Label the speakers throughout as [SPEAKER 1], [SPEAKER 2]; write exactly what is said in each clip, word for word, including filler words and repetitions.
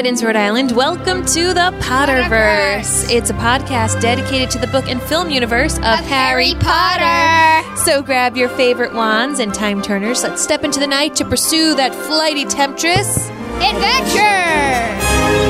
[SPEAKER 1] Providence, Rhode Island. Welcome to the Potterverse. It's a podcast dedicated to the book and film universe of, of Harry, Harry Potter. Potter. So grab your favorite wands and time turners. Let's step into the night to pursue that flighty temptress
[SPEAKER 2] adventure.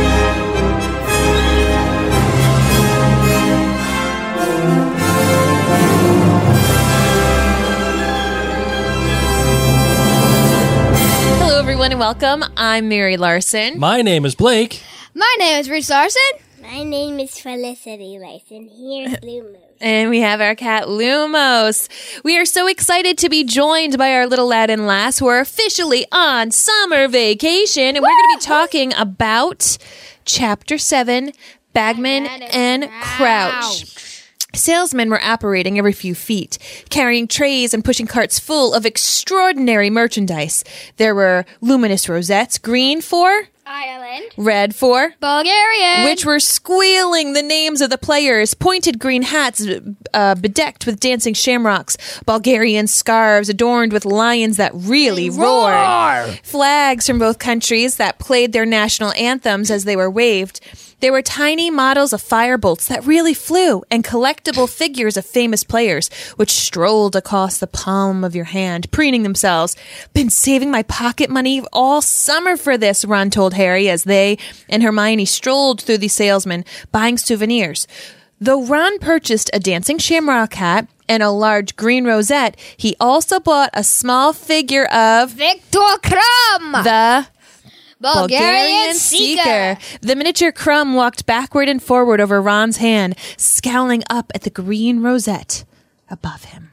[SPEAKER 1] Hello, everyone, and welcome. I'm Mary Larson.
[SPEAKER 3] My name is Blake.
[SPEAKER 2] My name is Reese Larson.
[SPEAKER 4] My name is Felicity Larson. Here's Lumos.
[SPEAKER 1] And we have our cat, Lumos. We are so excited to be joined by our little lad and lass who are officially on summer vacation. And we're going to be talking about Chapter seven, Bagman and, and Crouch. Crouch. Salesmen were apparating every few feet, carrying trays and pushing carts full of extraordinary merchandise. There were luminous rosettes, green for
[SPEAKER 2] Ireland,
[SPEAKER 1] red for
[SPEAKER 2] Bulgaria,
[SPEAKER 1] which were squealing the names of the players, pointed green hats uh, bedecked with dancing shamrocks, Bulgarian scarves adorned with lions that really roared,
[SPEAKER 3] roar!
[SPEAKER 1] Flags from both countries that played their national anthems as they were waved. There were tiny models of firebolts that really flew and collectible figures of famous players, which strolled across the palm of your hand, preening themselves. Been saving my pocket money all summer for this, Ron told Harry as they and Hermione strolled through the salesmen, buying souvenirs. Though Ron purchased a dancing shamrock hat and a large green rosette, he also bought a small figure of
[SPEAKER 2] Victor Krum,
[SPEAKER 1] the
[SPEAKER 2] Bulgarian,
[SPEAKER 1] Bulgarian
[SPEAKER 2] seeker.
[SPEAKER 1] seeker. The miniature Crumb walked backward and forward over Ron's hand, scowling up at the green rosette above him.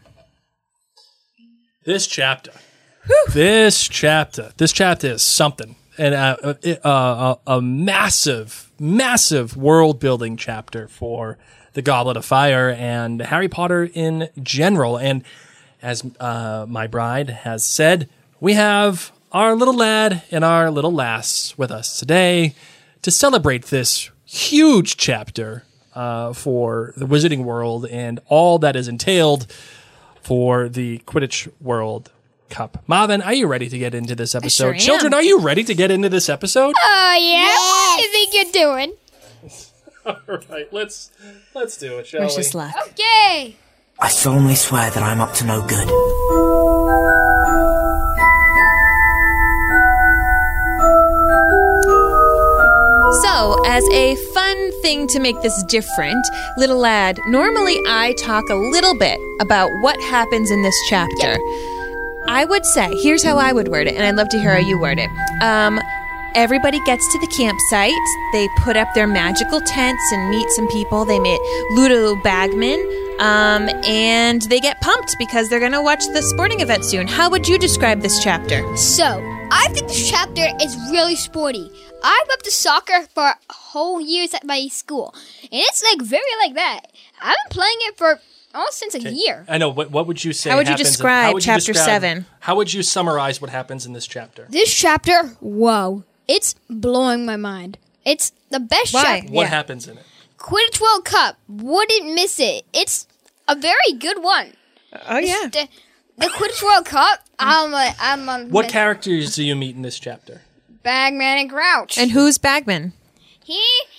[SPEAKER 3] This chapter, this chapter, this chapter is something. And a, a, a, a massive, massive world-building chapter for the Goblet of Fire and Harry Potter in general. And as uh, my bride has said, we have our little lad and our little lass with us today to celebrate this huge chapter uh, for the Wizarding World and all that is entailed for the Quidditch World Cup. Marvin, are you ready to get into this episode?
[SPEAKER 1] Sure
[SPEAKER 3] Children, are you ready to get into this episode?
[SPEAKER 2] Oh, yeah. Yes. What do you think you're doing?
[SPEAKER 3] All right, let's let's do it, shall
[SPEAKER 1] Wish
[SPEAKER 3] we?
[SPEAKER 1] us luck.
[SPEAKER 2] Okay.
[SPEAKER 5] I solemnly swear that I'm up to no good.
[SPEAKER 1] So, as a fun thing to make this different, little lad, normally I talk a little bit about what happens in this chapter.
[SPEAKER 2] Yep.
[SPEAKER 1] I would say, here's how I would word it, and I'd love to hear how you word it. Um, everybody gets to the campsite. They put up their magical tents and meet some people. They meet Ludo Bagman, um, and they get pumped because they're going to watch the sporting event soon. How would you describe this chapter?
[SPEAKER 2] So, I think this chapter is really sporty. I've up to soccer for whole years at my school, and it's like very like that. I've been playing it for almost since a
[SPEAKER 3] Okay.
[SPEAKER 2] year.
[SPEAKER 3] I know. What, what would you say
[SPEAKER 1] How would you
[SPEAKER 3] happens in-
[SPEAKER 1] describe
[SPEAKER 3] how would you
[SPEAKER 1] chapter
[SPEAKER 3] describe-
[SPEAKER 1] seven?
[SPEAKER 3] How would you summarize what happens in this chapter?
[SPEAKER 2] This chapter, whoa, it's blowing my mind. It's the best
[SPEAKER 1] Why?
[SPEAKER 2] chapter.
[SPEAKER 3] What
[SPEAKER 1] Yeah.
[SPEAKER 3] happens in it?
[SPEAKER 2] Quidditch World Cup, wouldn't miss it. It's a very good one.
[SPEAKER 1] Oh, yeah.
[SPEAKER 2] The, the Quidditch World Cup, I'm a, I'm on
[SPEAKER 3] What characters do you meet in this chapter?
[SPEAKER 2] Bagman and Crouch.
[SPEAKER 1] And who's Bagman?
[SPEAKER 2] He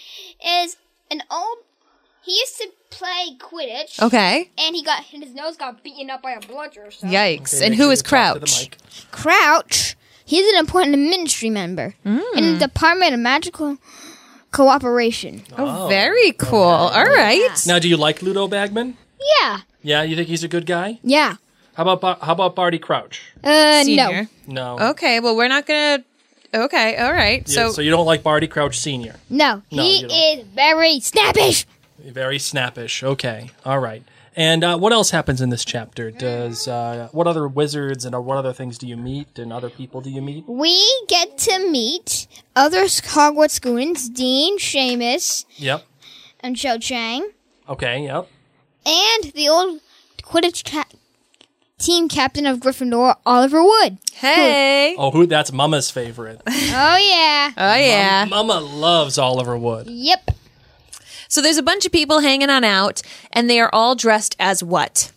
[SPEAKER 2] is an old. He used to play Quidditch.
[SPEAKER 1] Okay.
[SPEAKER 2] And he got his nose got beaten up by a bludger or something.
[SPEAKER 1] Yikes.
[SPEAKER 3] Okay,
[SPEAKER 1] And
[SPEAKER 3] make
[SPEAKER 1] who
[SPEAKER 3] sure
[SPEAKER 1] is
[SPEAKER 3] you talk to the
[SPEAKER 1] Crouch?
[SPEAKER 3] mic.
[SPEAKER 2] Crouch, he's an important ministry member in the Department of Magical Cooperation.
[SPEAKER 1] Oh, very cool. All right.
[SPEAKER 3] Now, do you like Ludo Bagman?
[SPEAKER 2] Yeah.
[SPEAKER 3] Yeah, you think he's a good guy?
[SPEAKER 2] Yeah.
[SPEAKER 3] How about Bar- how about Barty Crouch?
[SPEAKER 2] Uh,
[SPEAKER 1] Senior.
[SPEAKER 2] no.
[SPEAKER 3] No.
[SPEAKER 1] Okay, well, we're not going to... Okay, all right.
[SPEAKER 3] Yeah,
[SPEAKER 1] So,
[SPEAKER 3] so you don't like Barty Crouch Senior?
[SPEAKER 2] No.
[SPEAKER 3] No,
[SPEAKER 2] he
[SPEAKER 3] you don't.
[SPEAKER 2] is very snappish.
[SPEAKER 3] Very snappish. Okay, all right. And uh, what else happens in this chapter? Does uh, what other wizards and uh, what other things do you meet and other people do you meet?
[SPEAKER 2] We get to meet other Hogwarts students, Dean, Seamus,
[SPEAKER 3] Yep.
[SPEAKER 2] and Cho Chang,
[SPEAKER 3] Okay. Yep.
[SPEAKER 2] and the old Quidditch ca- team captain of Gryffindor, Oliver Wood.
[SPEAKER 1] hey.
[SPEAKER 3] Oh, who? That's Mama's favorite.
[SPEAKER 2] Oh, yeah.
[SPEAKER 1] Oh, yeah.
[SPEAKER 3] Mama loves Oliver Wood.
[SPEAKER 2] Yep.
[SPEAKER 1] So there's a bunch of people hanging on out, and they are all dressed as what?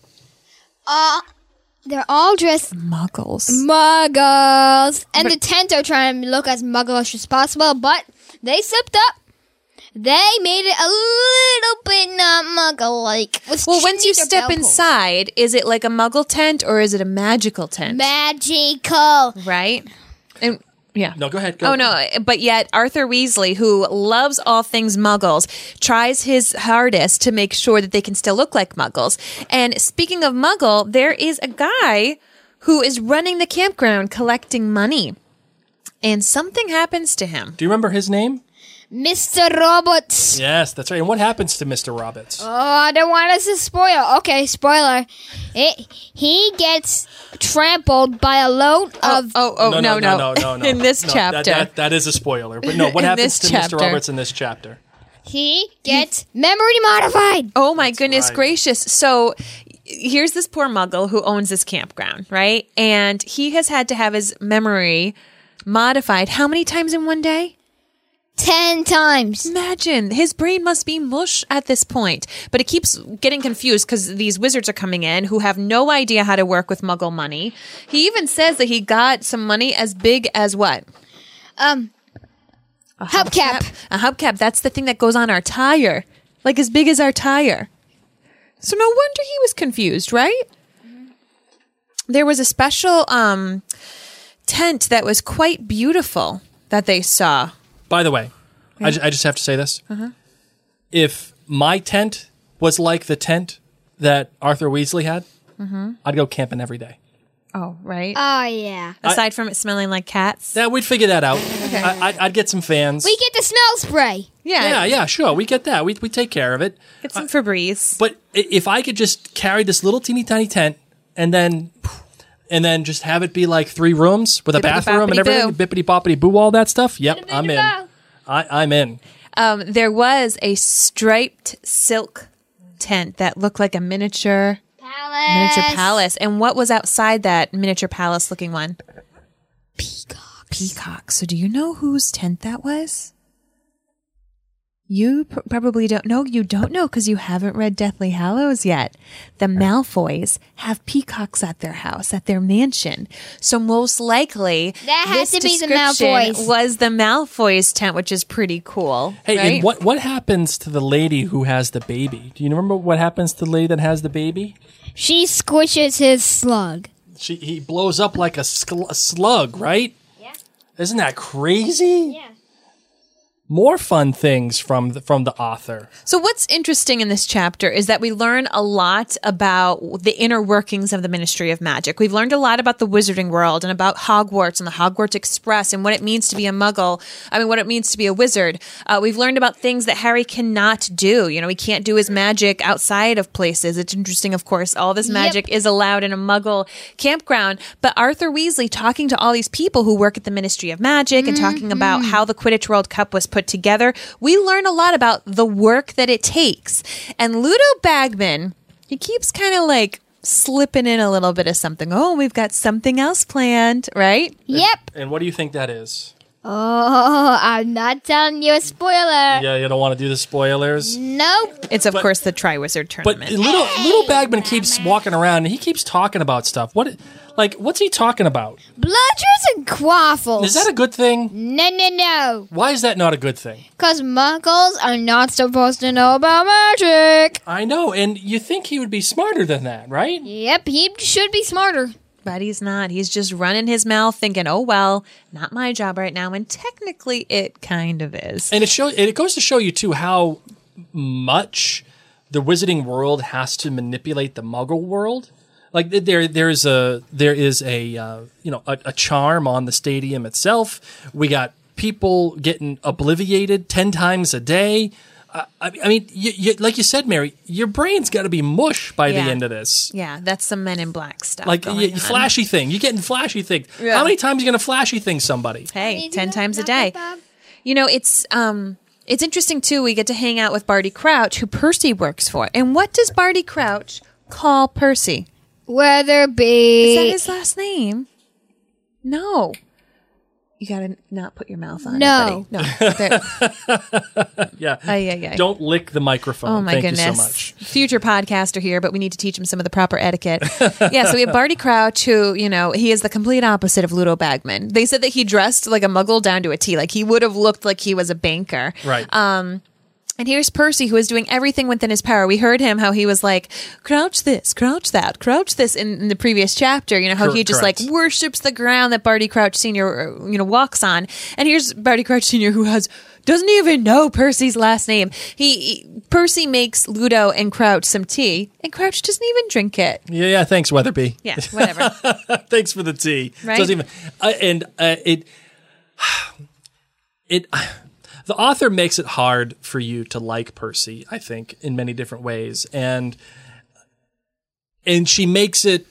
[SPEAKER 2] Uh, they're all dressed
[SPEAKER 1] Muggles.
[SPEAKER 2] muggles. And the tent are trying to look as muggleish as possible, but they slipped up. They made it a little bit not muggle-like. with
[SPEAKER 1] Well, once you
[SPEAKER 2] chimneys or
[SPEAKER 1] step
[SPEAKER 2] bell pulls.
[SPEAKER 1] inside, is it like a muggle tent or is it a magical tent?
[SPEAKER 2] Magical.
[SPEAKER 1] Right? And yeah.
[SPEAKER 3] No, go ahead. Go.
[SPEAKER 1] Oh, no. But yet, Arthur Weasley, who loves all things muggles, tries his hardest to make sure that they can still look like muggles. And speaking of muggle, there is a guy who is running the campground collecting money. And something happens to him.
[SPEAKER 3] Do you remember his name?
[SPEAKER 2] Mister Roberts.
[SPEAKER 3] Yes, that's right. And what happens to Mister Roberts?
[SPEAKER 2] Oh, I don't want us to spoil. Okay, spoiler. It, he gets trampled by a load of...
[SPEAKER 1] Oh, oh, no, no.
[SPEAKER 3] no, no, no.
[SPEAKER 1] In this
[SPEAKER 3] No,
[SPEAKER 1] chapter.
[SPEAKER 3] That, that, that is a spoiler. But no, what
[SPEAKER 1] In
[SPEAKER 3] happens
[SPEAKER 1] this
[SPEAKER 3] to Mister
[SPEAKER 1] chapter.
[SPEAKER 3] Roberts in this chapter?
[SPEAKER 2] He gets memory modified.
[SPEAKER 1] Oh my goodness
[SPEAKER 3] right.
[SPEAKER 1] gracious. So here's this poor muggle who owns this campground, right? And he has had to have his memory modified how many times in one day?
[SPEAKER 2] Ten times.
[SPEAKER 1] Imagine his brain must be mush at this point, but it keeps getting confused because these wizards are coming in who have no idea how to work with muggle money. He even says that he got some money as big as what?
[SPEAKER 2] Um,
[SPEAKER 1] A
[SPEAKER 2] hubcap.
[SPEAKER 1] A hubcap. That's the thing that goes on our tire, like as big as our tire. So no wonder he was confused, right? There was a special um, tent that was quite beautiful that they saw.
[SPEAKER 3] By the way, I, ju- I just have to say this.
[SPEAKER 1] Uh-huh.
[SPEAKER 3] If my tent was like the tent that Arthur Weasley had,
[SPEAKER 1] Mm-hmm.
[SPEAKER 3] I'd go camping every day.
[SPEAKER 1] Oh, right.
[SPEAKER 2] Oh, yeah.
[SPEAKER 1] Aside from it smelling like cats.
[SPEAKER 3] Yeah, we'd figure that out. I, I'd, I'd get some fans.
[SPEAKER 2] We get the smell spray.
[SPEAKER 1] Yeah.
[SPEAKER 3] yeah, yeah, sure. We get that. We, we take care of it.
[SPEAKER 1] Get some Febreze.
[SPEAKER 3] But i- if I could just carry this little teeny tiny tent and then and then just have it be like three rooms with a bathroom and everything, bippity boppity boo, all that stuff, yep, I'm in. I, I'm in.
[SPEAKER 1] Um, there was a striped silk tent that looked like a miniature
[SPEAKER 2] Palace.
[SPEAKER 1] miniature palace. And what was outside that miniature palace looking one?
[SPEAKER 2] Peacock.
[SPEAKER 1] Peacock. So do you know whose tent that was? You pr- probably don't know. You don't know because you haven't read Deathly Hallows yet. The Malfoys have peacocks at their house, at their mansion. So most likely,
[SPEAKER 2] That has
[SPEAKER 1] this
[SPEAKER 2] to be the
[SPEAKER 1] description
[SPEAKER 2] Malfoys.
[SPEAKER 1] was the Malfoys tent, which is pretty cool.
[SPEAKER 3] Hey,
[SPEAKER 1] right?
[SPEAKER 3] and what what happens to the lady who has the baby? Do you remember what happens to the lady that has the baby?
[SPEAKER 2] She squishes his slug.
[SPEAKER 3] She he blows up like a, skl- a slug, right?
[SPEAKER 2] Yeah.
[SPEAKER 3] Isn't that crazy?
[SPEAKER 2] Yeah.
[SPEAKER 3] More fun things from the, from the author.
[SPEAKER 1] So what's interesting in this chapter is that we learn a lot about the inner workings of the Ministry of Magic. We've learned a lot about the wizarding world and about Hogwarts and the Hogwarts Express and what it means to be a muggle. I mean, what it means to be a wizard. Uh, we've learned about things that Harry cannot do. You know, he can't do his magic outside of places. It's interesting, of course, all this magic is allowed in a muggle campground. But Arthur Weasley talking to all these people who work at the Ministry of Magic and talking about how the Quidditch World Cup was put together, we learn a lot about the work that it takes. And Ludo Bagman, he keeps kind of like slipping in a little bit of something. Oh, we've got something else planned, right?
[SPEAKER 2] Yep.
[SPEAKER 3] And what do you think that is?
[SPEAKER 2] Oh, I'm not telling you a spoiler.
[SPEAKER 3] Yeah, you don't want to do the spoilers.
[SPEAKER 2] Nope.
[SPEAKER 1] It's of
[SPEAKER 3] But-
[SPEAKER 1] course the Triwizard
[SPEAKER 3] But
[SPEAKER 1] Tournament.
[SPEAKER 3] little little Bagman keeps walking around and he keeps talking about stuff. What, like, what's he talking about?
[SPEAKER 2] Bludgers and quaffles.
[SPEAKER 3] Is that a good thing?
[SPEAKER 2] No, no, no.
[SPEAKER 3] Why is that not a good thing?
[SPEAKER 2] Because muggles are not supposed to know about magic.
[SPEAKER 3] I know, and you think he would be smarter than that, right?
[SPEAKER 2] Yep, he should be smarter.
[SPEAKER 1] But he's not. He's just running his mouth thinking, oh, well, not my job right now. And technically it kind of is.
[SPEAKER 3] And it shows. It goes to show you too how much the wizarding world has to manipulate the Muggle world. Like there, there is a there is a uh, you know a, a charm on the stadium itself. We got people getting obliviated ten times a day. Uh, I, I mean, you, you, like you said, Mary, your brain's got to be mush by
[SPEAKER 1] Yeah.
[SPEAKER 3] the end of this.
[SPEAKER 1] Yeah, that's some Men in Black stuff.
[SPEAKER 3] Like
[SPEAKER 1] going
[SPEAKER 3] you,
[SPEAKER 1] on.
[SPEAKER 3] flashy thing, you're getting flashy things.
[SPEAKER 1] Yeah.
[SPEAKER 3] How many times are you gonna flashy thing somebody?
[SPEAKER 1] Hey, ten times a day. You know, it's um, it's interesting too. We get to hang out with Barty Crouch, who Percy works for. And what does Barty Crouch call Percy?
[SPEAKER 2] Weatherby.
[SPEAKER 1] Is that his last name? No. You gotta not put your mouth on
[SPEAKER 2] No.
[SPEAKER 1] it, buddy. No. There-
[SPEAKER 3] Yeah.
[SPEAKER 1] Ay, ay, ay.
[SPEAKER 3] Don't lick the microphone.
[SPEAKER 1] Oh my
[SPEAKER 3] Thank
[SPEAKER 1] goodness.
[SPEAKER 3] you so much.
[SPEAKER 1] Future podcaster here, but we need to teach him some of the proper etiquette. Yeah, so we have Barty Crouch, who, you know, he is the complete opposite of Ludo Bagman. They said that he dressed like a muggle down to a T. Like he would have looked like he was a banker.
[SPEAKER 3] Right.
[SPEAKER 1] Um, and here's Percy, who is doing everything within his power. We heard him, how he was like, crouch this, crouch that, crouch this in, in the previous chapter. You know, how
[SPEAKER 3] Cor-
[SPEAKER 1] he just
[SPEAKER 3] correct.
[SPEAKER 1] like worships the ground that Barty Crouch Senior, uh, you know, walks on. And here's Barty Crouch Senior, who has doesn't even know Percy's last name. He, he Percy makes Ludo and Crouch some tea, and Crouch doesn't even drink it.
[SPEAKER 3] Yeah, yeah. Thanks, Weatherby.
[SPEAKER 1] Yeah, whatever.
[SPEAKER 3] Thanks for the tea.
[SPEAKER 1] Right?
[SPEAKER 3] Doesn't even, uh, and uh, it, it, the author makes it hard for you to like Percy, I think, in many different ways, and and she makes it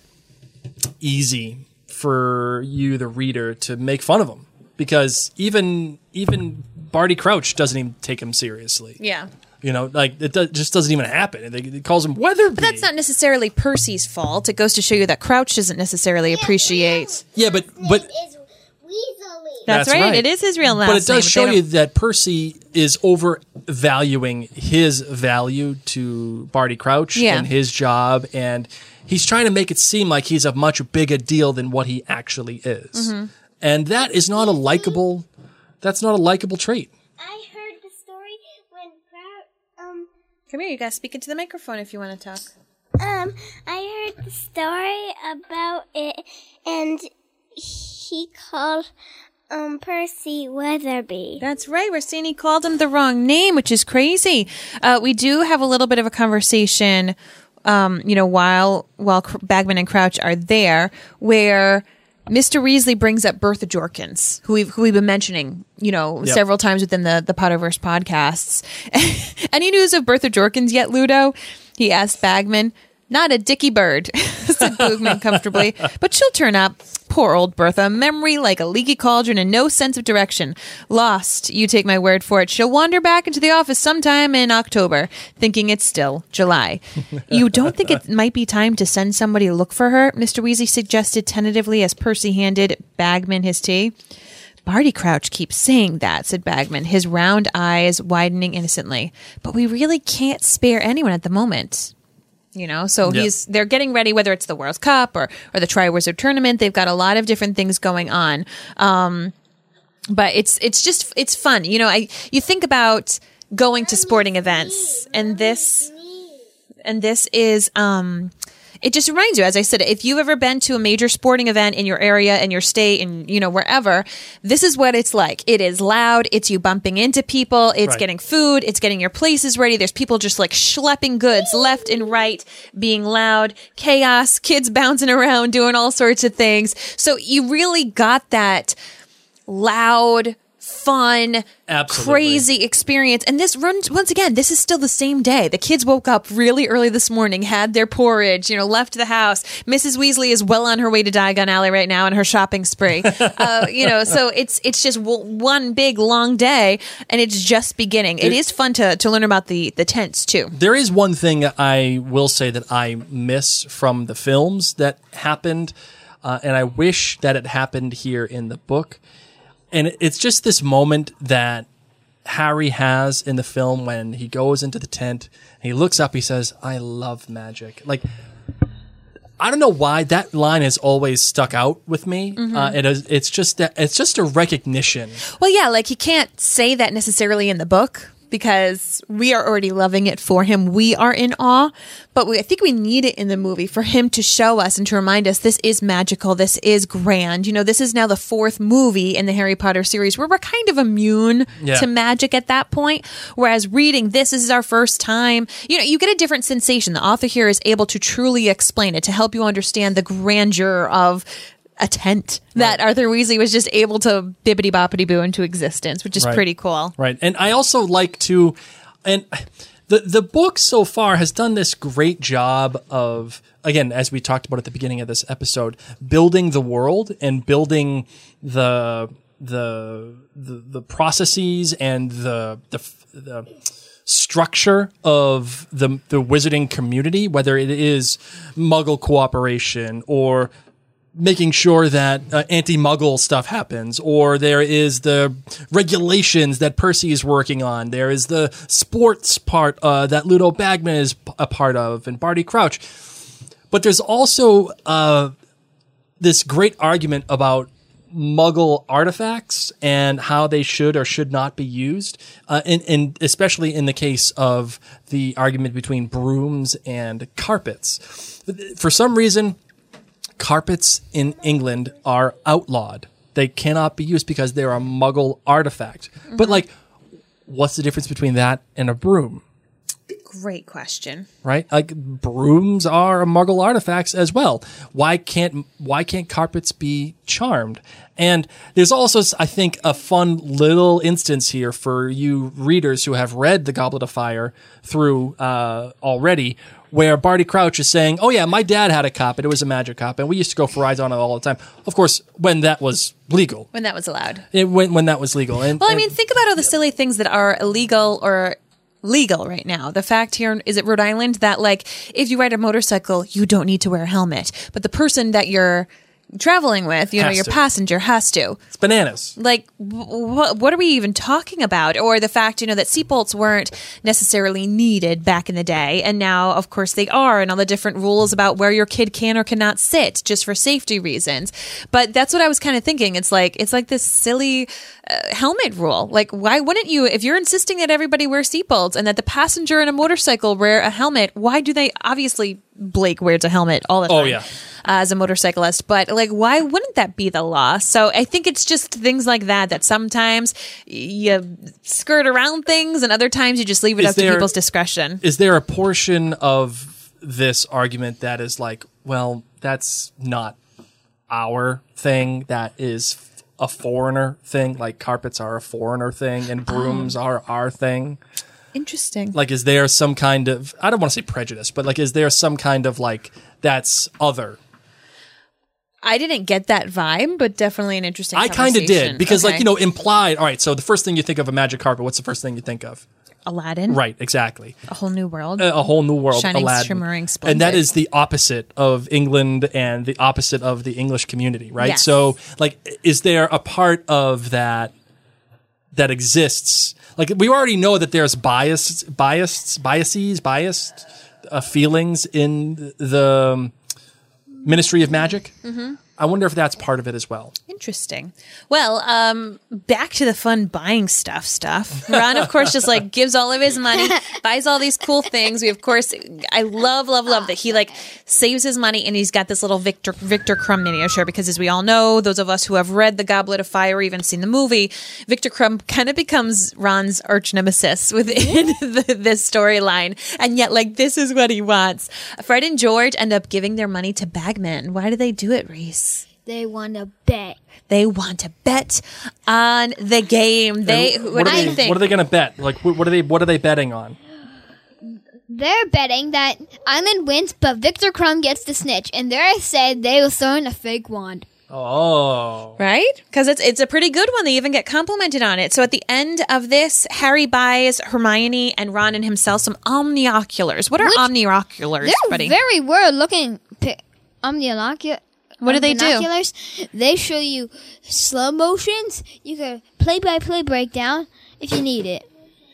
[SPEAKER 3] easy for you, the reader, to make fun of him because even even Barty Crouch doesn't even take him seriously.
[SPEAKER 1] Yeah.
[SPEAKER 3] You know, like it do- just doesn't even happen. It, it calls him Weatherby.
[SPEAKER 1] But that's not necessarily Percy's fault. It goes to show you that Crouch doesn't necessarily appreciate.
[SPEAKER 3] Yeah, but but.
[SPEAKER 4] Is Weasley.
[SPEAKER 1] That's,
[SPEAKER 3] That's
[SPEAKER 1] right.
[SPEAKER 3] right.
[SPEAKER 1] It is his real last
[SPEAKER 3] But
[SPEAKER 1] name.
[SPEAKER 3] it does
[SPEAKER 1] they
[SPEAKER 3] show
[SPEAKER 1] don't-
[SPEAKER 3] you that Percy is overvaluing his value to Barty Crouch
[SPEAKER 1] Yeah.
[SPEAKER 3] and his job, and he's trying to make it seem like he's a much bigger deal than what he actually is.
[SPEAKER 1] Mm-hmm.
[SPEAKER 3] And that is not a likable. That's not a likable trait.
[SPEAKER 4] I heard the story when Crouch, um,
[SPEAKER 1] Come here, you guys speak into the microphone if you want to talk.
[SPEAKER 4] um, I heard the story about it, and he called, um, Percy Weatherby.
[SPEAKER 1] That's right. We're saying he called him the wrong name, which is crazy. Uh, we do have a little bit of a conversation, um, you know, while while Cr- Bagman and Crouch are there, where Mister Weasley brings up Bertha Jorkins, who we've who we've been mentioning, you know,
[SPEAKER 3] Yep.
[SPEAKER 1] several times within the the Potterverse podcasts. Any news of Bertha Jorkins yet, Ludo? He asked Bagman. Not a dicky bird, said Boogman comfortably, but she'll turn up. Poor old Bertha, memory like a leaky cauldron and no sense of direction. Lost, you take my word for it. She'll wander back into the office sometime in October, thinking it's still July. You don't think it might be time to send somebody to look for her? Mister Weasley suggested tentatively as Percy handed Bagman his tea. Barty Crouch keeps saying that, said Bagman, his round eyes widening innocently. But we really can't spare anyone at the moment. You know, so
[SPEAKER 3] Yep.
[SPEAKER 1] he's they're getting ready, whether it's the World Cup or or the Triwizard Tournament. They've got a lot of different things going on, um, but it's it's just it's fun. You know, I you think about going to sporting events, and this and this is um, it just reminds you, as I said, if you've ever been to a major sporting event in your area, in your state, and you know wherever, this is what it's like. It is loud. It's you bumping into people. It's
[SPEAKER 3] Right.
[SPEAKER 1] getting food. It's getting your places ready. There's people just like schlepping goods left and right, being loud, chaos, kids bouncing around, doing all sorts of things. So you really got that loud, fun,
[SPEAKER 3] Absolutely.
[SPEAKER 1] crazy experience. And this runs, once again, this is still the same day. The kids woke up really early this morning, had their porridge, you know, left the house. Missus Weasley is well on her way to Diagon Alley right now on her shopping spree. uh, you know, so it's it's just w- one big long day, and it's just beginning. It, it is fun to, to learn about the, the tents, too.
[SPEAKER 3] There is one thing I will say that I miss from the films that happened, uh, and I wish that it happened here in the book. And it's just this moment that Harry has in the film when he goes into the tent and he looks up, he says, I love magic. Like, I don't know why that line has always stuck out with me.
[SPEAKER 1] Mm-hmm.
[SPEAKER 3] Uh, it is, it's just that it's just a recognition.
[SPEAKER 1] Well, yeah, like he can't say that necessarily in the book because we are already loving it for him. We are in awe, but we, I think we need it in the movie for him to show us and to remind us this is magical. This is grand. You know, this is now the fourth movie in the Harry Potter series where we're kind of immune
[SPEAKER 3] Yeah.
[SPEAKER 1] to magic at that point. Whereas reading this, this is our first time. You know, you get a different sensation. The author here is able to truly explain it, to help you understand the grandeur of a tent that Arthur Weasley was just able to bibbity boppity boo into existence, which is
[SPEAKER 3] Right.
[SPEAKER 1] pretty cool.
[SPEAKER 3] Right. And I also like to, and the, the book so far has done this great job of, again, as we talked about at the beginning of this episode, building the world and building the, the, the, the processes and the, the, the structure of the, the wizarding community, whether it is Muggle cooperation or making sure that uh, anti-Muggle stuff happens, or there is the regulations that Percy is working on. There is the sports part uh, that Ludo Bagman is p- a part of, and Barty Crouch. But there's also uh, this great argument about Muggle artifacts and how they should or should not be used, uh, and, and especially in the case of the argument between brooms and carpets. For some reason, carpets in England are outlawed. They cannot be used because they're a Muggle artifact. Mm-hmm. But, like, what's the difference between that and a broom?
[SPEAKER 1] Great question.
[SPEAKER 3] Right? Like, brooms are Muggle artifacts as well. Why can't why can't carpets be charmed? And there's also, I think, a fun little instance here for you readers who have read The Goblet of Fire through uh, already, where Barty Crouch is saying, oh yeah, my dad had a cop, and it was a magic cop, and we used to go for rides on it all the time. Of course, when that was legal.
[SPEAKER 1] When that was allowed.
[SPEAKER 3] It, when, when that was legal. And,
[SPEAKER 1] well, I
[SPEAKER 3] and,
[SPEAKER 1] mean, think about all the silly things that are illegal or legal right now. The fact here, is it Rhode Island, that like, if you ride a motorcycle, you don't need to wear a helmet. But the person that you're traveling with, you know,
[SPEAKER 3] Has
[SPEAKER 1] your
[SPEAKER 3] to.
[SPEAKER 1] passenger has to.
[SPEAKER 3] It's bananas.
[SPEAKER 1] Like, wh- what are we even talking about? Or the fact, you know, that seatbelts weren't necessarily needed back in the day. And now, of course, they are. And all the different rules about where your kid can or cannot sit just for safety reasons. But that's what I was kind of thinking. It's like, it's like this silly uh, helmet rule. Like, why wouldn't you, if you're insisting that everybody wear seatbelts and that the passenger in a motorcycle wear a helmet, why do they, obviously, Blake wears a helmet all the time.
[SPEAKER 3] Oh, yeah.
[SPEAKER 1] Uh, as a motorcyclist, but like, why wouldn't that be the law? So I think it's just things like that, that sometimes you skirt around things and other times you just leave it
[SPEAKER 3] Is
[SPEAKER 1] up
[SPEAKER 3] there-
[SPEAKER 1] to people's discretion.
[SPEAKER 3] Is there a portion of this argument that is like, well, that's not our thing, that is a foreigner thing, like carpets are a foreigner thing and brooms
[SPEAKER 1] Oh.
[SPEAKER 3] are our thing?
[SPEAKER 1] Interesting.
[SPEAKER 3] Like, is there some kind of, I don't want to say prejudice, but like, is there some kind of like, that's other?
[SPEAKER 1] I didn't get that vibe, but definitely an interesting
[SPEAKER 3] I kind of
[SPEAKER 1] conversation.
[SPEAKER 3] did, because
[SPEAKER 1] Okay.
[SPEAKER 3] like, you know, implied, all right, so the first thing you think of a magic carpet, what's the first thing you think of?
[SPEAKER 1] Aladdin.
[SPEAKER 3] Right, exactly.
[SPEAKER 1] A whole new world.
[SPEAKER 3] A, a whole new world,
[SPEAKER 1] Shining,
[SPEAKER 3] Aladdin.
[SPEAKER 1] shimmering,
[SPEAKER 3] And
[SPEAKER 1] splendid.
[SPEAKER 3] that is the opposite of England and the opposite of the English community, right?
[SPEAKER 1] Yes.
[SPEAKER 3] So, like, is there a part of that that exists? Like, we already know that there's bias, biased, biases, biased uh, feelings in the um, Ministry of Magic. Mm-hmm. I wonder if that's part of it as well.
[SPEAKER 1] Interesting. Well, um, back to the fun buying stuff stuff. Ron, of course, just like gives all of his money, buys all these cool things. We, of course, I love, love, love that he like saves his money and he's got this little Victor Victor Crumb miniature because, as we all know, those of us who have read The Goblet of Fire or even seen the movie, Victor Crumb kind of becomes Ron's arch nemesis within the, this storyline. And yet, like, this is what he wants. Fred and George end up giving their money to Bagman. Why do they do it, Reese?
[SPEAKER 2] They want to bet.
[SPEAKER 1] They want to bet on the game. They
[SPEAKER 3] And
[SPEAKER 1] what,
[SPEAKER 3] are
[SPEAKER 1] do
[SPEAKER 3] they,
[SPEAKER 1] you think?
[SPEAKER 3] What are they going to bet? Like, wh- what are they? What are they betting on?
[SPEAKER 2] They're betting that Island wins, but Victor Crumb gets the snitch. And there I said they will throw in a fake wand.
[SPEAKER 3] Oh,
[SPEAKER 1] Right? Because it's it's a pretty good one. They even get complimented on it. So at the end of this, Harry buys Hermione and Ron and himself some omnioculars. What are
[SPEAKER 2] Which-
[SPEAKER 1] omnioculars,
[SPEAKER 2] They're
[SPEAKER 1] buddy?
[SPEAKER 2] very weird looking pi- omnioculars.
[SPEAKER 1] What do they do?
[SPEAKER 2] binoculars. They show you slow motions. You can play by play breakdown if you need it.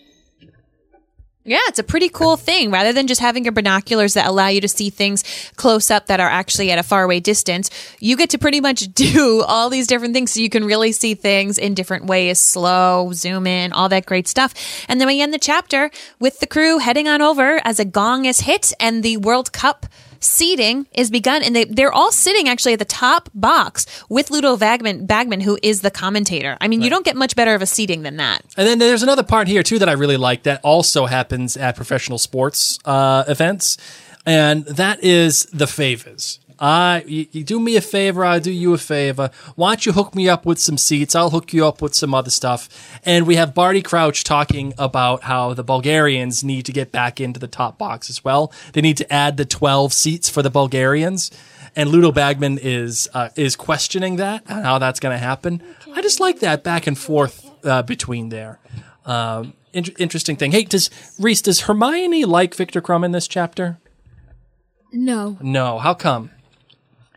[SPEAKER 1] Yeah, it's a pretty cool thing. Rather than just having your binoculars that allow you to see things close up that are actually at a faraway distance, you get to pretty much do all these different things so you can really see things in different ways, slow, zoom in, all that great stuff. And then we end the chapter with the crew heading on over as a gong is hit and the World Cup seating is begun, and they, they're all sitting actually at the top box with Ludo Bagman, Bagman, who is the commentator. I mean, you don't get much better of a seating than that.
[SPEAKER 3] and then there's another part here too that I really like that also happens at professional sports uh, events, and that is the favors. I, you, you do me a favor, I'll do you a favor. Why don't you hook me up with some seats? I'll hook you up with some other stuff. And we have Barty Crouch talking about how the Bulgarians need to get back into the top box as well. They need to add the twelve seats for the Bulgarians. And Ludo Bagman is uh, is questioning that and how that's going to happen. I just like that back and forth uh, between there. Um, in- interesting thing. Hey, does Reese, does Hermione like Victor Crumb in this chapter?
[SPEAKER 2] No.
[SPEAKER 3] No. How come?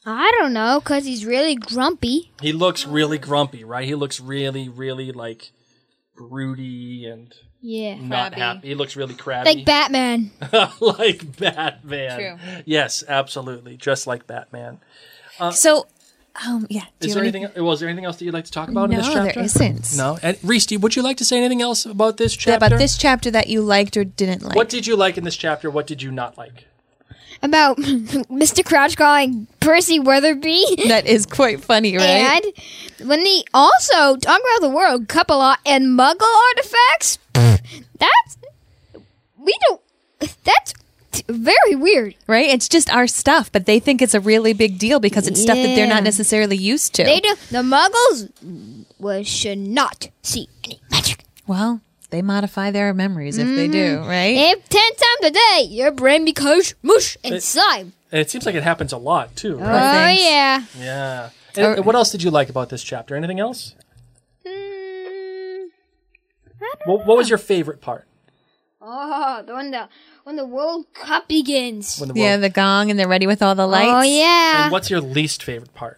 [SPEAKER 2] I don't know, because he's really grumpy.
[SPEAKER 3] He looks really grumpy, right? He looks really, really like broody and
[SPEAKER 2] Yeah.
[SPEAKER 3] not
[SPEAKER 1] Crabby.
[SPEAKER 3] happy. He looks really crabby.
[SPEAKER 2] Like Batman.
[SPEAKER 3] Like Batman.
[SPEAKER 1] True.
[SPEAKER 3] Yes, absolutely. Just like Batman.
[SPEAKER 1] So, um, yeah. Do
[SPEAKER 3] Is
[SPEAKER 1] you
[SPEAKER 3] there
[SPEAKER 1] have
[SPEAKER 3] anything? Was there anything else that you'd like to talk about
[SPEAKER 1] No,
[SPEAKER 3] in this chapter?
[SPEAKER 1] there isn't.
[SPEAKER 3] No. And Reese, do you- would you like to say anything else about this
[SPEAKER 1] anything
[SPEAKER 3] chapter?
[SPEAKER 1] about this chapter that you liked or didn't like?
[SPEAKER 3] What did you like in this chapter? What did you not like?
[SPEAKER 2] About Mister Crouch calling Percy Weatherby.
[SPEAKER 1] That is quite funny, right?
[SPEAKER 2] And when they also talk about the World Cup a lot and Muggle artifacts, that's we don't. That's t- very weird.
[SPEAKER 1] Right? It's just our stuff, but they think it's a really big deal because it's stuff that they're
[SPEAKER 2] Yeah.
[SPEAKER 1] not necessarily used to.
[SPEAKER 2] They do. The Muggles was should not see any magic.
[SPEAKER 1] Well, they modify their memories if they do, right?
[SPEAKER 2] If ten times a day your brain becomes mush and slime.
[SPEAKER 3] And it seems like it happens a lot too,
[SPEAKER 2] Oh
[SPEAKER 3] right?
[SPEAKER 1] thanks.
[SPEAKER 2] yeah.
[SPEAKER 3] Yeah. And, and what else did you like about this chapter? Anything else?
[SPEAKER 2] Mm,
[SPEAKER 3] What, what was your favorite part?
[SPEAKER 2] oh, the when the when the World Cup begins.
[SPEAKER 3] When the
[SPEAKER 1] Yeah,
[SPEAKER 3] world-
[SPEAKER 1] the gong and they're ready with all the lights.
[SPEAKER 2] Oh yeah.
[SPEAKER 3] And what's your least favorite part?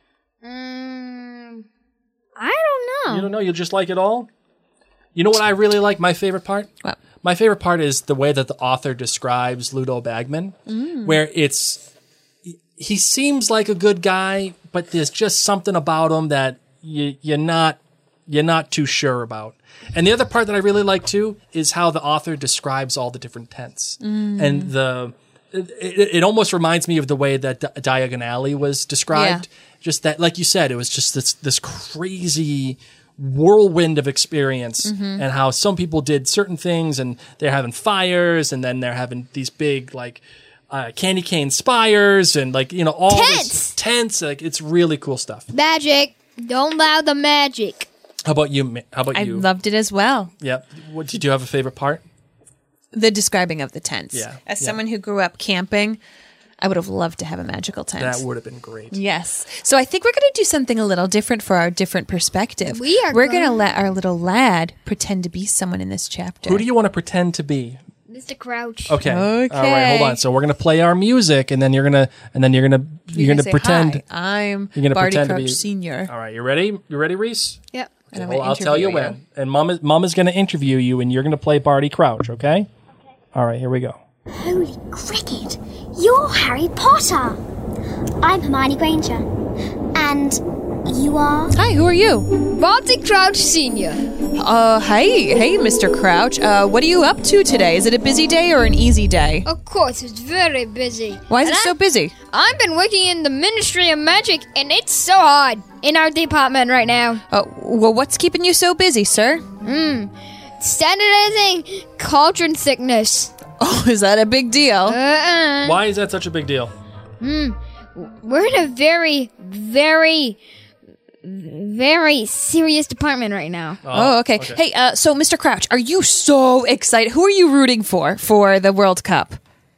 [SPEAKER 2] Mm, I don't know.
[SPEAKER 3] You don't know. You just like it all. You know what I really like? My favorite part.
[SPEAKER 1] What?
[SPEAKER 3] My favorite part is the way that the author describes Ludo Bagman, where it's he seems like a good guy, but there's just something about him that you, you're not you're not too sure about. And the other part that I really like too is how the author describes all the different tents and the. It, it, it almost reminds me of the way that Di- Diagon Alley was described. Just that, like you said, it was just this this crazy whirlwind of experience, and how some people did certain things, and they're having fires, and then they're having these big like uh, candy cane spires, and like you know all
[SPEAKER 2] Tents!
[SPEAKER 3] this tents. Like it's really cool stuff.
[SPEAKER 2] Magic. Don't allow the magic.
[SPEAKER 3] How about you? Mi- How about
[SPEAKER 1] I
[SPEAKER 3] you?
[SPEAKER 1] loved it as well.
[SPEAKER 3] Yep. What did you have a favorite part?
[SPEAKER 1] The describing of the tents.
[SPEAKER 3] Yeah,
[SPEAKER 1] As
[SPEAKER 3] yeah.
[SPEAKER 1] someone who grew up camping, I would have loved to have a magical tent.
[SPEAKER 3] That would have been great.
[SPEAKER 1] Yes. So I think we're going to do something a little different for our different perspective.
[SPEAKER 2] We are
[SPEAKER 1] We're going to
[SPEAKER 2] going-
[SPEAKER 1] let our little lad pretend to be someone in this chapter.
[SPEAKER 3] Who do you want to pretend to be?
[SPEAKER 2] Mister Crouch.
[SPEAKER 3] Okay.
[SPEAKER 1] Okay.
[SPEAKER 3] All right. Hold on. So we're gonna play our music, and then you're gonna, and then you're gonna, you're, gonna
[SPEAKER 1] say,
[SPEAKER 3] pretend.
[SPEAKER 1] "Hi, I'm
[SPEAKER 3] You're gonna
[SPEAKER 1] Barty
[SPEAKER 3] pretend to
[SPEAKER 1] Crouch
[SPEAKER 3] be-
[SPEAKER 1] Senior.
[SPEAKER 3] All right. You ready? You ready, Reese?
[SPEAKER 2] Yep.
[SPEAKER 1] And I'm
[SPEAKER 3] Well,
[SPEAKER 1] gonna
[SPEAKER 3] I'll tell you
[SPEAKER 1] interview
[SPEAKER 3] when. And Mom is, Mom is gonna interview you, and you're gonna play Barty Crouch. Okay. All right. Here we go.
[SPEAKER 4] Holy cricket! You're Harry Potter! I'm Hermione Granger. And you are?
[SPEAKER 1] Hi, who are you?
[SPEAKER 2] Barty Crouch Senior.
[SPEAKER 1] Uh, hey, hey, Mister Crouch. Uh, what are you up to today? Is it a busy day or an easy day?
[SPEAKER 2] Of course, it's very busy.
[SPEAKER 1] Why is
[SPEAKER 2] And
[SPEAKER 1] it so
[SPEAKER 2] I-
[SPEAKER 1] busy?
[SPEAKER 2] I've been working in the Ministry of Magic, and it's so hard in our department right now.
[SPEAKER 1] Uh, well, what's keeping you so busy, sir?
[SPEAKER 2] Standardizing cauldron thickness.
[SPEAKER 1] Oh, is that a big deal?
[SPEAKER 2] Uh-uh.
[SPEAKER 3] Why is that such a big deal?
[SPEAKER 2] We're in a very, very, very serious department right now.
[SPEAKER 1] Oh, okay. Hey, uh, so Mister Crouch, are you so excited? Who are you rooting for for the World Cup?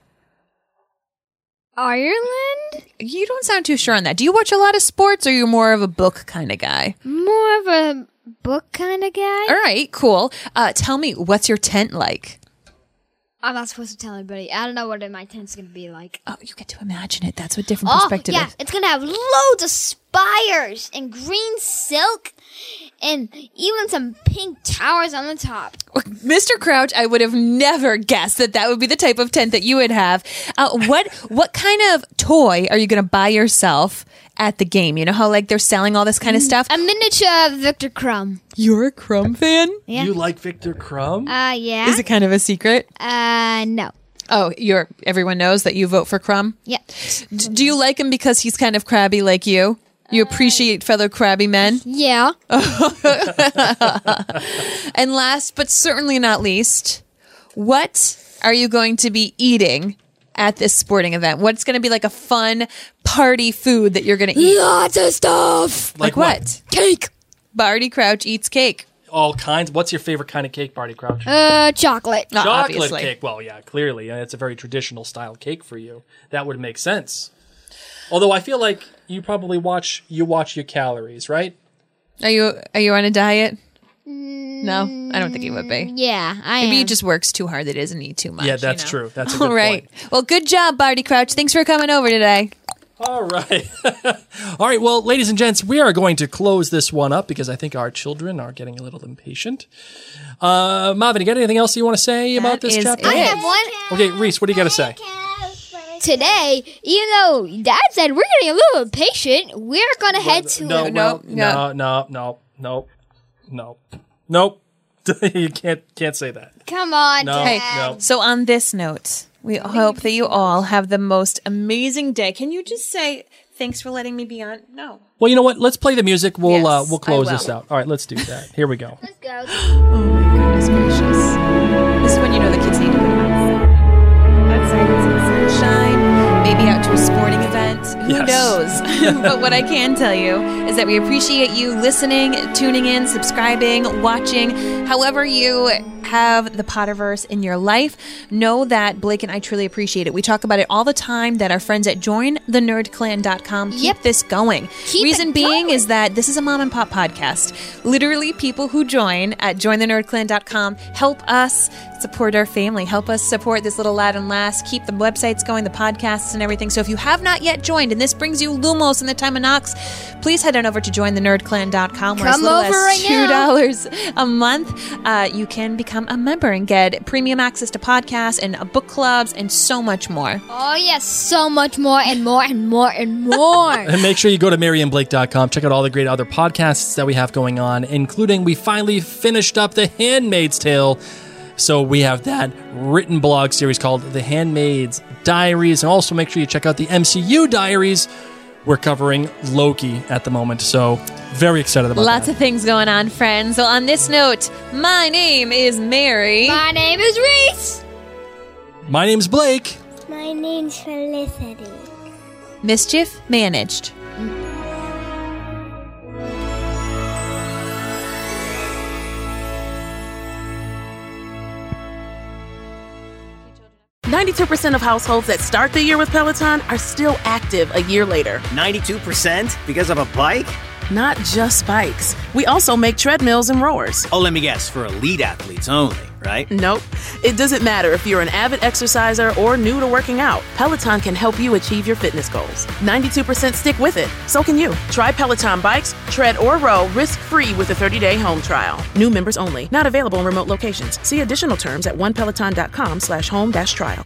[SPEAKER 2] Ireland?
[SPEAKER 1] You don't sound too sure on that. Do you watch a lot of sports, or are you more of a book kind of guy?
[SPEAKER 2] More of a book kind of guy?
[SPEAKER 1] All right, cool. Uh, tell me, what's your tent like?
[SPEAKER 2] I'm not supposed to tell anybody. I don't know what my tent's gonna be like.
[SPEAKER 1] Oh, you get to imagine it. That's what different
[SPEAKER 2] Oh,
[SPEAKER 1] perspective
[SPEAKER 2] yeah,
[SPEAKER 1] is.
[SPEAKER 2] it's gonna have loads of spires and green silk and even some pink towers on the top.
[SPEAKER 1] Mister Crouch, I would have never guessed that that would be the type of tent that you would have. Uh, what what kind of toy are you going to buy yourself at the game? You know how like they're selling all this kind of stuff.
[SPEAKER 2] A miniature of Victor Crumb.
[SPEAKER 1] You're a Crumb fan?
[SPEAKER 2] Yeah.
[SPEAKER 3] You like Victor Crumb?
[SPEAKER 2] Uh, yeah.
[SPEAKER 1] Is it kind of a secret?
[SPEAKER 2] Uh, no.
[SPEAKER 1] Oh, you're everyone knows that you vote for Crumb.
[SPEAKER 2] Yeah.
[SPEAKER 1] D- do you like him because he's kind of crabby like you? You appreciate fellow crabby men?
[SPEAKER 2] Yeah.
[SPEAKER 1] And last but certainly not least, what are you going to be eating at this sporting event? What's going to be like a fun party food that you're going to eat?
[SPEAKER 2] Lots of stuff.
[SPEAKER 1] Like what?
[SPEAKER 2] Cake.
[SPEAKER 1] Barty Crouch eats cake.
[SPEAKER 3] All kinds. What's your favorite kind of cake, Barty Crouch?
[SPEAKER 2] Uh, chocolate.
[SPEAKER 1] Uh,
[SPEAKER 3] Chocolate
[SPEAKER 1] obviously.
[SPEAKER 3] cake. Well, yeah, clearly. uh, It's a very traditional style cake for you. That would make sense. Although I feel like you probably watch you watch your calories, right?
[SPEAKER 1] Are you are you on a diet? No, I don't think he would be.
[SPEAKER 2] Yeah, I
[SPEAKER 1] Maybe
[SPEAKER 2] am.
[SPEAKER 1] he just works too hard that he doesn't eat too much.
[SPEAKER 3] Yeah, that's
[SPEAKER 1] you know?
[SPEAKER 3] true. That's a good
[SPEAKER 1] All right.
[SPEAKER 3] point.
[SPEAKER 1] Well, good job, Barty Crouch. Thanks for coming over today.
[SPEAKER 3] All right. All right. Well, ladies and gents, we are going to close this one up because I think our children are getting a little impatient. Uh, Marvin, you got anything else you want to say about this
[SPEAKER 1] is
[SPEAKER 3] chapter?
[SPEAKER 2] I have one.
[SPEAKER 3] Okay, Reese, what do you got to say?
[SPEAKER 2] Today, even though Dad said we're getting a little impatient, we're gonna head to.
[SPEAKER 3] No,
[SPEAKER 1] No,
[SPEAKER 3] well,
[SPEAKER 1] no.
[SPEAKER 3] no, no, no, no, no, nope. You can't can't say that.
[SPEAKER 2] Come on,
[SPEAKER 3] No,
[SPEAKER 2] Dad.
[SPEAKER 3] no.
[SPEAKER 1] So on this note, we hope that you all have the most amazing day. Can you just say thanks for letting me be on? No.
[SPEAKER 3] Well, you know what? Let's play the music. We'll
[SPEAKER 1] Yes,
[SPEAKER 3] uh, we'll close
[SPEAKER 1] I will.
[SPEAKER 3] this out. All right, let's do that. Here we go.
[SPEAKER 2] Let's go.
[SPEAKER 1] Goodness gracious. This is when you know the kids need to go outside in some sunshine, maybe out to a sporting event. Who
[SPEAKER 3] Yes.
[SPEAKER 1] knows? But what I can tell you is that we appreciate you listening, tuning in, subscribing, watching. However you have the Potterverse in your life, know that Blake and I truly appreciate it. We talk about it all the time that our friends at join the nerd clan dot com keep
[SPEAKER 2] Yep.
[SPEAKER 1] this going.
[SPEAKER 2] Keep
[SPEAKER 1] Reason
[SPEAKER 2] it
[SPEAKER 1] being
[SPEAKER 2] going.
[SPEAKER 1] is that this is a mom and pop podcast. Literally, people who join at join the nerd clan dot com help us support our family, help us support this little lad and lass, keep the websites going, the podcasts and everything. So if you have not yet joined and this brings you Lumos in the time of Knox, please head on over to join the nerd clan dot com where as
[SPEAKER 2] Come
[SPEAKER 1] little
[SPEAKER 2] over
[SPEAKER 1] as
[SPEAKER 2] right
[SPEAKER 1] two dollars a month, uh, you can become a member and get premium access to podcasts and uh, book clubs and so much more.
[SPEAKER 2] Oh yes, so much more and more and more and more.
[SPEAKER 3] And make sure you go to Mary and Blake dot com. Check out all the great other podcasts that we have going on, including we finally finished up The Handmaid's Tale. So we have that written blog series called The Handmaid's Diaries. And also make sure you check out the M C U Diaries. We're covering Loki at the moment. So very excited about
[SPEAKER 1] Lots
[SPEAKER 3] that.
[SPEAKER 1] of things going on, friends. So on this note, my name is Mary.
[SPEAKER 2] My name is Reese.
[SPEAKER 3] My name's Blake.
[SPEAKER 4] My name's Felicity.
[SPEAKER 1] Mischief managed.
[SPEAKER 6] ninety-two percent of households that start the year with Peloton are still active a year later.
[SPEAKER 5] ninety-two percent because of a bike?
[SPEAKER 6] Not just bikes. We also make treadmills and rowers.
[SPEAKER 5] Oh, let me guess, for elite athletes only, right?
[SPEAKER 6] Nope. It doesn't matter if you're an avid exerciser or new to working out. Peloton can help you achieve your fitness goals. ninety-two percent stick with it. So can you. Try Peloton bikes, tread, or row risk-free with a thirty-day home trial. New members only. Not available in remote locations. See additional terms at one peloton dot com slash home dash trial.